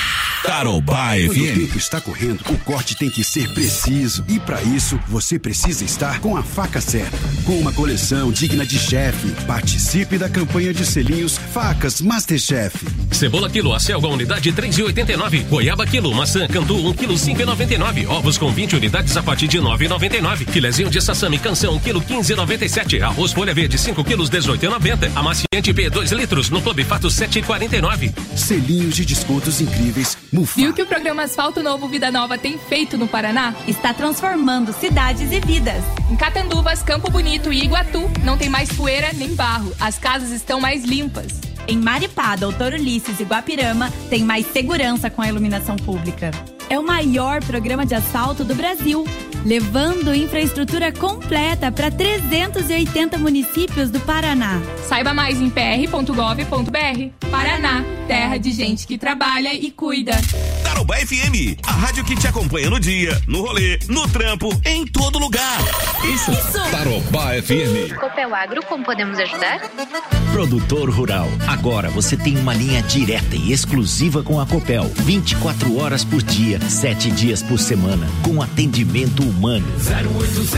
Tarobá FM. Quando o tempo está correndo, o corte tem que ser preciso. E para isso, você precisa estar com a faca certa. Com uma coleção digna de chefe. Participe da campanha de selinhos Facas Masterchef. Cebola quilo, acelga unidade 3,89. Goiaba quilo, maçã Cantu 1 quilo 5,99. Ovos com 20 unidades a partir de 9,99. Filezinho de sassami Canção 1 quilo 15,97. Arroz folha verde 5 quilos 18,90. Amaciante P 2 litros no Clube Fato 7,49. Selinhos de descontos incríveis. Viu que o programa Asfalto Novo Vida Nova tem feito no Paraná? Está transformando cidades e vidas. Em Catanduvas, Campo Bonito e Iguatu, não tem mais poeira nem barro. As casas estão mais limpas. Em Maripá, Doutor Ulisses e Guapirama, tem mais segurança com a iluminação pública. É o maior programa de asfalto do Brasil, levando infraestrutura completa para 380 municípios do Paraná. Saiba mais em pr.gov.br. Paraná, terra de gente que trabalha e cuida. Tarobá FM, a rádio que te acompanha no dia, no rolê, no trampo, em todo lugar. Isso. Tarobá FM. Copel Agro, como podemos ajudar? Produtor rural, agora você tem uma linha direta e exclusiva com a Copel, 24 horas por dia, 7 dias por semana, com atendimento humano. 0800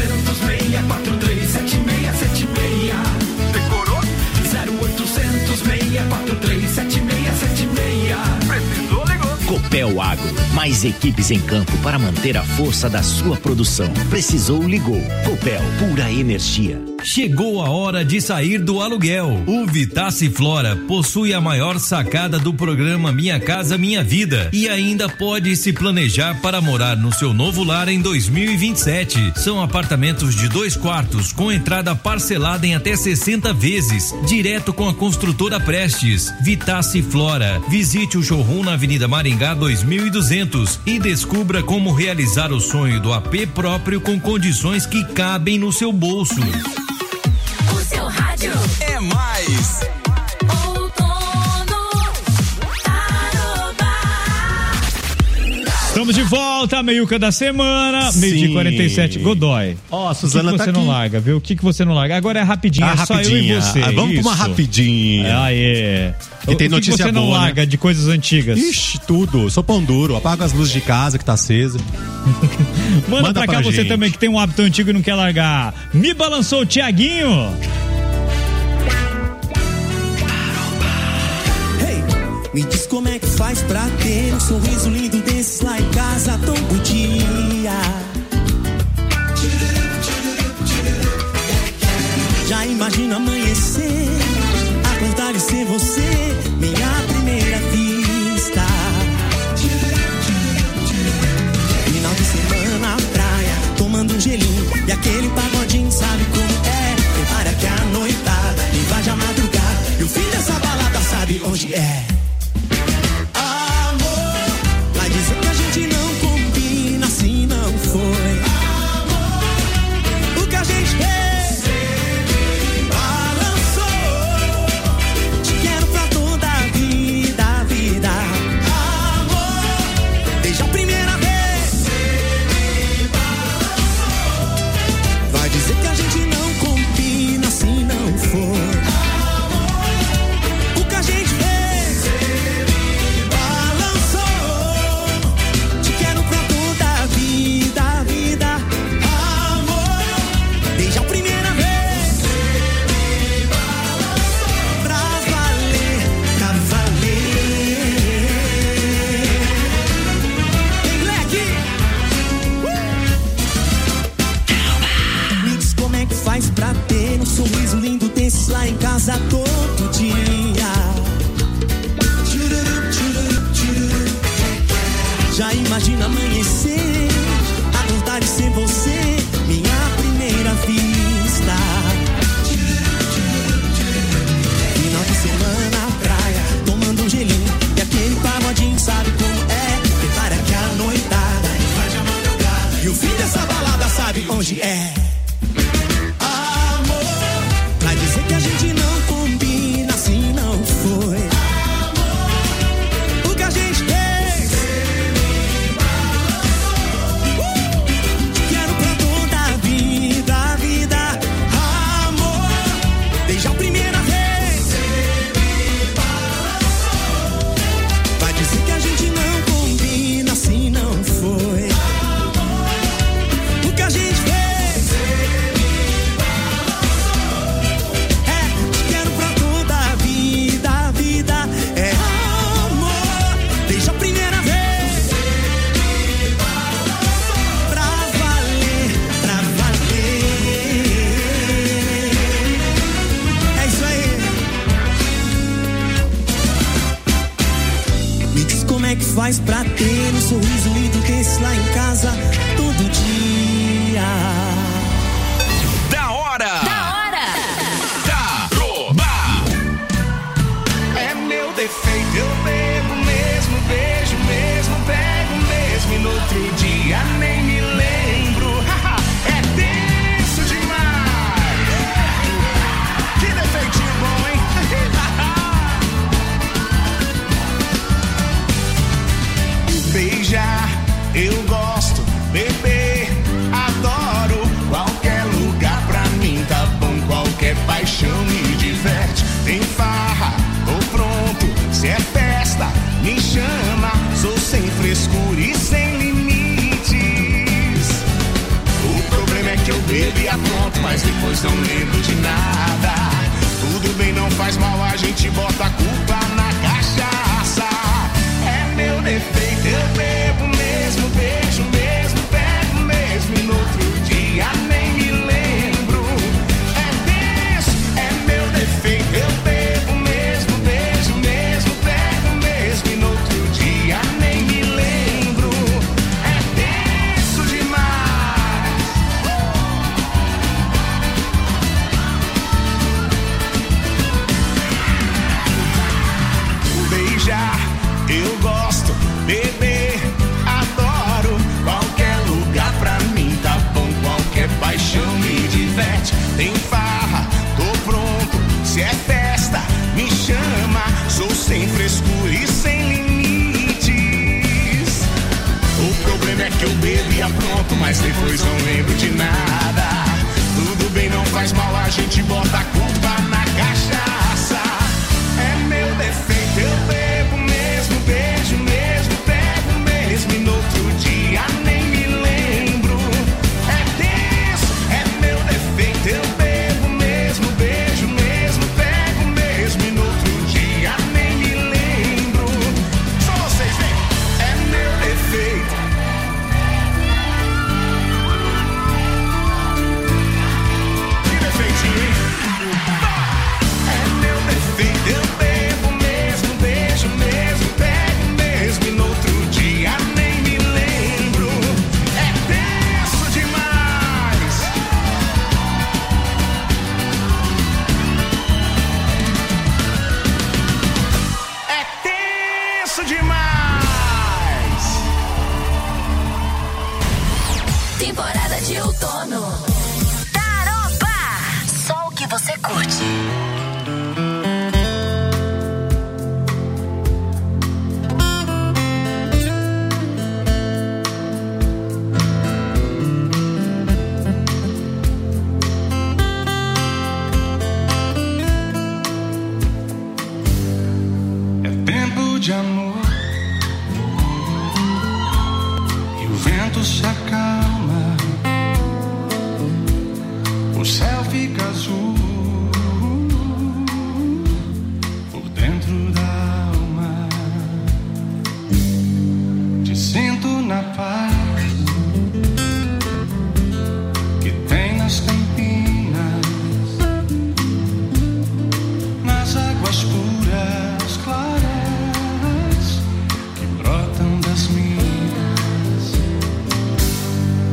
643 7676. Decorou? 0800 643 7676. Precisou, ligou. Copel Agro, mais equipes em campo para manter a força da sua produção. Precisou, ligou. Copel, pura energia. Chegou a hora de sair do aluguel. O Vitace Flora possui a maior sacada do programa Minha Casa Minha Vida e ainda pode se planejar para morar no seu novo lar em 2027. São apartamentos de 2 quartos com entrada parcelada em até 60 vezes, direto com a construtora Prestes. Vitace Flora. Visite o showroom na Avenida Maringá 2200 e descubra como realizar o sonho do AP próprio com condições que cabem no seu bolso. O seu rádio é mais. Estamos de volta, meiuca da semana, meio-dia 47. Godoy. Ó, a Suzana tá aqui. O que você não larga, viu? O que você não larga? Agora é rapidinho, é só eu e você. Vamos pra uma rapidinha. Ah, é. E tem notícia boa, né? O que você não larga de coisas antigas? Ixi, tudo. Sou pão duro. Apaga as luzes de casa que tá acesa. Manda pra cá você também que tem um hábito antigo e não quer largar. Me balançou o Tiaguinho. Me diz como é que faz pra ter um sorriso lindo desses lá em casa todo dia. Já imagino amanhecer, acordar e ser você, minha primeira vista. Final de semana na praia, tomando um gelinho e aquele pagodinho, sabe como é? Prepara que a noitada invade a madrugada e o fim dessa balada sabe onde é. Dizer que a gente não combina, assim não foi. Amor, o que a gente fez? Você me balançou. Te quero pra toda a vida, vida. Amor, desde a primeira vez. Você me balançou. Vai dizer que a gente não combina, assim não foi. Amor, o que a gente fez? Pra ter um sorriso lindo desse lá em casa todo dia. Já imagina amanhecer, acordar e ser você, minha primeira vista. Final de semana na praia, tomando um gelinho e aquele pagodinho, sabe como é? Prepara que a noitada invade a madrugada e o fim dessa balada sabe onde é. Vai dizer que a gente não combina. é que faz pra ter um sorriso lindo desse lá em casa todo dia? Da hora! É meu defeito, eu bebo mesmo, beijo mesmo, pego mesmo e no outro dia nem me lembro. É tenso demais. Que defeitinho bom, hein? Beijar, eu gosto, beber, adoro. Qualquer lugar pra mim tá bom, qualquer paixão me diverte. Tem farra, tô pronto, se é festa, me chama. Sou sem frescura e sem limites. O problema é que eu bebo e apronto, mas depois não lembro de nada. Tudo bem, não faz mal, a gente bota a culpa na cachaça. É meu defeito, eu bebo mesmo, beijo mesmo, pego mesmo e no outro dia nem me lembro. É tenso, é meu defeito, eu bebo mesmo, beijo mesmo, pego mesmo e no outro dia nem me lembro. É tenso demais. Beijar, eu gosto, beber, adoro. Qualquer lugar pra mim tá bom, qualquer paixão me diverte. Tem farra, tô pronto, se é festa, me chama. Sou sem frescura e sem limites. O problema é que eu bebo e apronto, mas depois não lembro de nada. Tudo bem, não faz mal, a gente bota a culpa na cachaça. É meu defeito, eu bebo mesmo, beijo mesmo, pego mesmo e no outro dia nem me lembro. É tenso, é meu defeito, eu bebo mesmo, beijo mesmo, pego mesmo e no outro dia nem me lembro. Só vocês, vem. É meu defeito. Que defeitinho, hein? É meu defeito, eu bebo mesmo, beijo mesmo, pego mesmo e no outro dia nem me lembro. É tenso demais. É tenso demais. Temporada de outono. Taroba! Só o que você curte. É tempo de amor e o vento se acalma, o céu fica azul por dentro da alma. Te sinto na paz que tem nas campinas, nas águas puras, claras, que brotam das minas.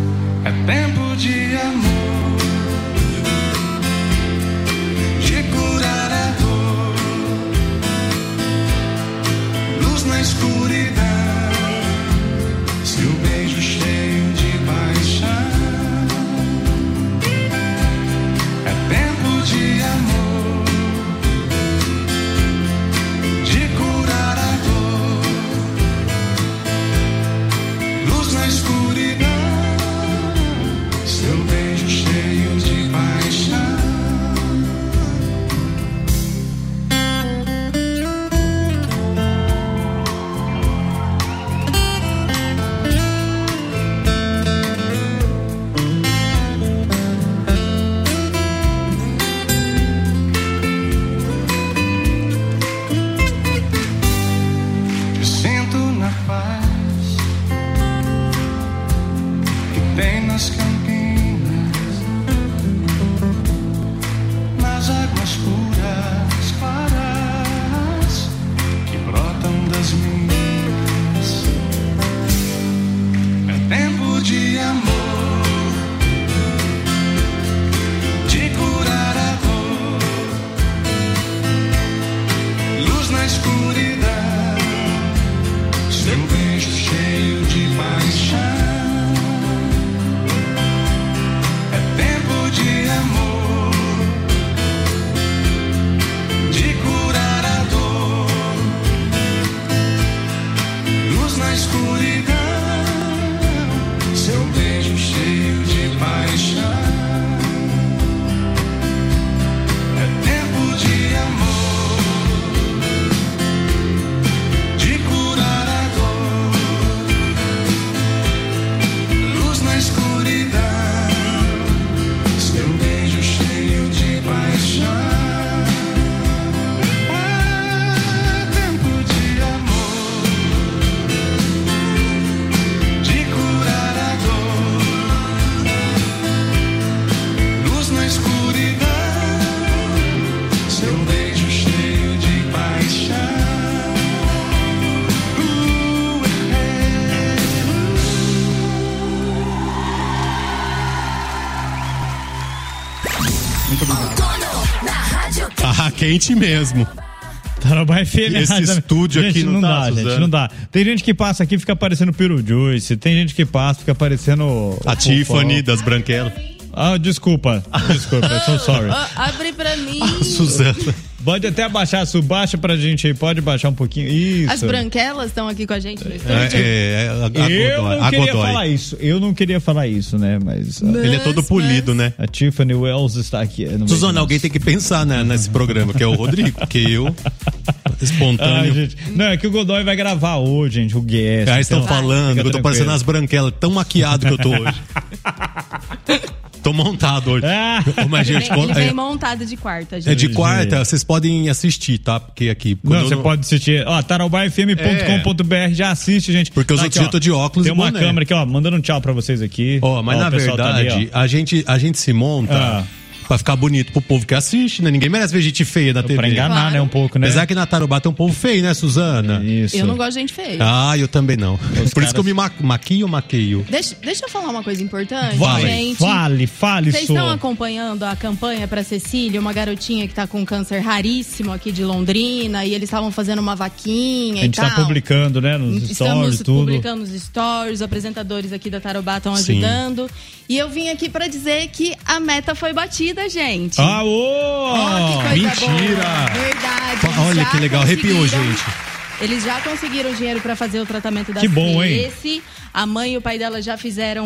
Tá quente mesmo. Tarobá FM. Esse estúdio gente, aqui não dá, gente, não dá. Tem gente que passa aqui e fica parecendo Peru Juice. Tem gente que passa e fica parecendo... A Tiffany das Branquelas. Desculpa, so sorry. Abre pra mim. Suzana. Pode até abaixar, baixa pra gente aí, pode baixar um pouquinho. Isso. As branquelas estão aqui com a gente no estúdio. Eu não queria falar isso, né? Mas ele é todo polido, né? A Tiffany Wells está aqui. Suzana, alguém tem que pensar, né, nesse programa, que é o Rodrigo, porque eu... Espontâneo. Gente, não, é que o Godoy vai gravar hoje, gente, o guest. Aí estão falando que eu tô parecendo as branquelas, tão maquiado que eu tô hoje. Tô montado hoje. Mas, gente, ele vem montado de quarta, gente. É de quarta, vocês podem assistir, tá? Porque aqui... Você pode assistir. taraubafm.com.br, já assiste, gente. Porque os outros dias eu tô de óculos e boné. Tem uma câmera aqui, mandando um tchau pra vocês aqui. Mas na verdade, a gente se monta... Pra ficar bonito pro povo que assiste, né? Ninguém merece ver gente feia na TV. Pra enganar, né? Um pouco, né? Apesar que na Tarobá tem um povo feio, né, Suzana? Isso. Eu não gosto de gente feia. Eu também não. Por isso que eu me maqueio. Deixa eu falar uma coisa importante, gente. Fale. Vocês estão acompanhando a campanha pra Cecília, uma garotinha que tá com câncer raríssimo aqui de Londrina, e eles estavam fazendo uma vaquinha e tal. A gente tá publicando, né? Nos stories, Estamos tudo. publicando nos stories, os apresentadores aqui da Tarobá estão ajudando. E eu vim aqui pra dizer que a meta foi batida, gente. Mentira! Boa. Verdade. Olha que legal, arrepiou, gente. Eles já conseguiram dinheiro pra fazer o tratamento da Ceci. A mãe e o pai dela já fizeram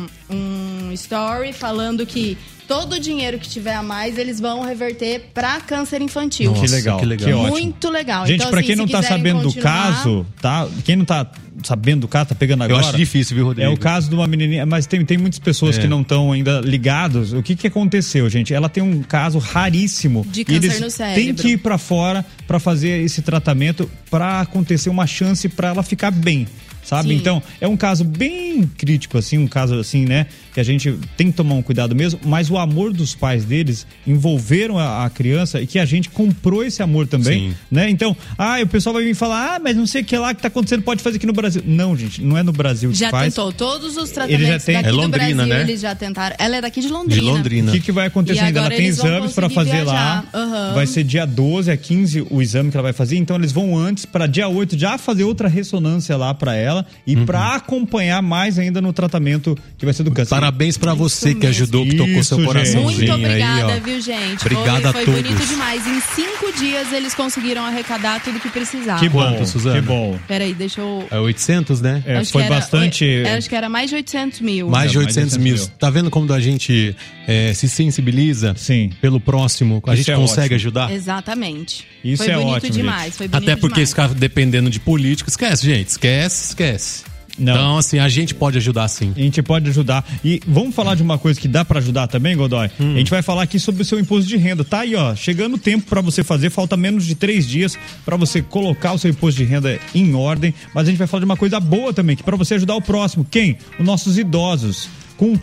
um story falando que todo o dinheiro que tiver a mais, eles vão reverter pra câncer infantil. Nossa, que legal. Que muito legal. Gente, então, pra assim, quem não tá sabendo do caso, tá? Quem não tá sabendo do caso, tá pegando agora. Eu acho difícil, viu, Rodrigo? É o caso de uma menininha, mas tem muitas pessoas que não estão ainda ligados. O que aconteceu, gente? Ela tem um caso raríssimo. De câncer no cérebro. Tem que ir pra fora pra fazer esse tratamento pra acontecer uma chance pra ela ficar bem. Sabe? Sim. Então, é um caso bem crítico, assim, um caso assim, né? Que a gente tem que tomar um cuidado mesmo, mas o amor dos pais deles envolveram a criança e que a gente comprou esse amor também, né? Então, o pessoal vai vir falar, mas não sei o que lá que tá acontecendo, pode fazer aqui no Brasil. Não, gente, não é no Brasil que já faz. tentou todos os tratamentos daqui do Londrina, Brasil, né? eles já tentaram. Ela é daqui de Londrina. De Londrina. O que vai acontecer ainda? Ela tem exames pra fazer viajar. lá. Vai ser dia 12 a 15 o exame que ela vai fazer, então eles vão antes pra dia 8 já fazer outra ressonância lá pra ela e pra acompanhar mais ainda no tratamento que vai ser do câncer. Parabéns pra você que ajudou, que tocou seu coraçãozinho. Muito obrigada, aí, viu, gente? Obrigada a todos. Foi bonito demais. Em 5 dias eles conseguiram arrecadar tudo que precisavam. Que bom, Suzana. Que bom. Peraí, deixa eu... É 800, né? Foi bastante... Acho que era mais de 800 mil. Mais de 800 mil. Tá vendo como a gente se sensibiliza pelo próximo? A gente consegue ajudar? Exatamente. Isso foi é bonito ótimo, demais. Foi bonito Até porque demais. se ficar dependendo de político, esquece, gente. Esquece. Não. Então, assim, a gente pode ajudar sim. A gente pode ajudar. E vamos falar de uma coisa que dá pra ajudar também, Godoy? A gente vai falar aqui sobre o seu imposto de renda. Tá aí, ó, chegando o tempo pra você fazer, falta menos de 3 dias pra você colocar o seu imposto de renda em ordem. Mas a gente vai falar de uma coisa boa também, que pra você ajudar o próximo. Quem? Os nossos idosos. Com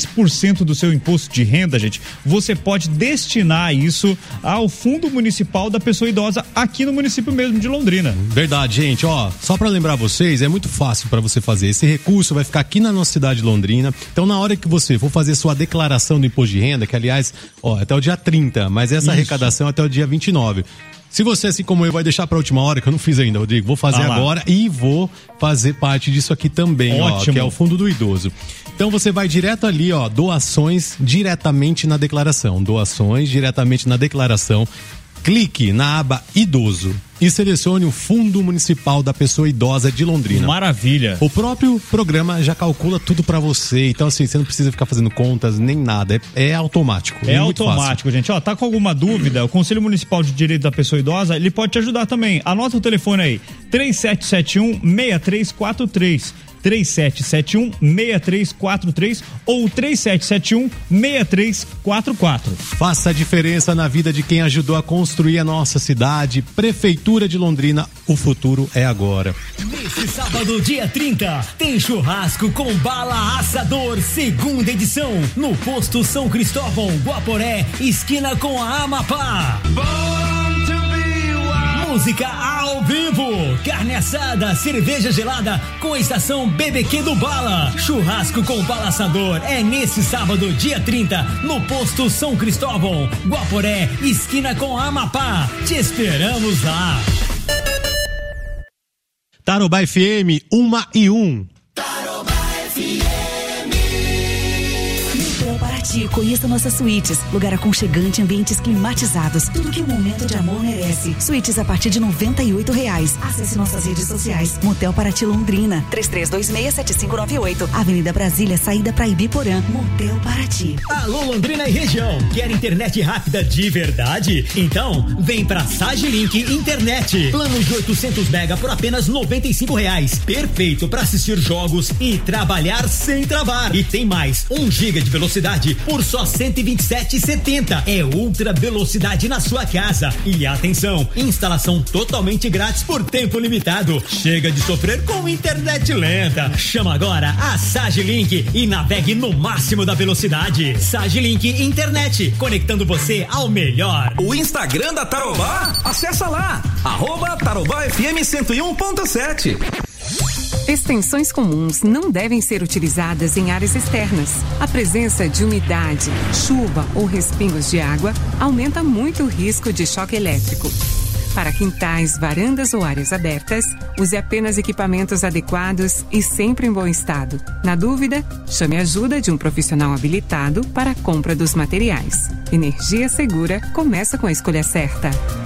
3% do seu imposto de renda, gente, você pode destinar isso ao Fundo Municipal da Pessoa Idosa aqui no município mesmo de Londrina. Verdade, gente, ó, só pra lembrar vocês, é muito fácil pra você fazer. Esse recurso vai ficar aqui na nossa cidade de Londrina. Então, na hora que você for fazer sua declaração do imposto de renda, que aliás, ó, até o dia 30, mas essa arrecadação é até o dia 29. Se você, assim como eu, vai deixar pra última hora, que eu não fiz ainda, Rodrigo, vou fazer agora e vou fazer parte disso aqui também, ó, que é o Fundo do Idoso. Então você vai direto ali, ó, doações diretamente na declaração. Doações diretamente na declaração. Clique na aba Idoso e selecione o Fundo Municipal da Pessoa Idosa de Londrina. Maravilha. O próprio programa já calcula tudo pra você, então assim, você não precisa ficar fazendo contas nem nada, é automático. É automático, gente. Ó, tá com alguma dúvida? O Conselho Municipal de Direito da Pessoa Idosa, ele pode te ajudar também. Anota o telefone aí, 3771-6343. 3771-6343 ou 3771-6344. Faça a diferença na vida de quem ajudou a construir a nossa cidade. Prefeitura de Londrina, o futuro é agora. Nesse sábado, dia 30, tem churrasco com bala assador, 2ª edição, no posto São Cristóvão, Guaporé, esquina com a Amapá. Música ao vivo, carne assada, cerveja gelada com a estação BBQ do Bala. Churrasco com Bala Assador é nesse sábado, dia 30, no posto São Cristóvão, Guaporé, esquina com Amapá. Te esperamos lá. Tarobá FM 1 Tarobá FM. Motel Paraty, conheça nossas suítes. Lugar aconchegante, ambientes climatizados. Tudo que um momento de amor merece. Suítes a partir de R$98. Acesse nossas redes sociais. Motel Paraty Londrina, 33267598. Avenida Brasília, saída para Ibiporã. Motel Paraty. Alô, Londrina e região. Quer internet rápida de verdade? Então, vem pra Sagilink Internet. Plano de 800 mega por apenas R$95. Perfeito para assistir jogos e trabalhar sem travar. E tem mais, 1 GB de velocidade por só R$127,70. É ultra velocidade na sua casa. E atenção, instalação totalmente grátis por tempo limitado. Chega de sofrer com internet lenta. Chama agora a Sagilink e navegue no máximo da velocidade. Sagilink Internet, conectando você ao melhor. O Instagram da Tarobá? Acessa lá, @TarobáFM 101.7. Extensões comuns não devem ser utilizadas em áreas externas. A presença de umidade, chuva ou respingos de água aumenta muito o risco de choque elétrico. Para quintais, varandas ou áreas abertas, use apenas equipamentos adequados e sempre em bom estado. Na dúvida, chame a ajuda de um profissional habilitado para a compra dos materiais. Energia segura começa com a escolha certa.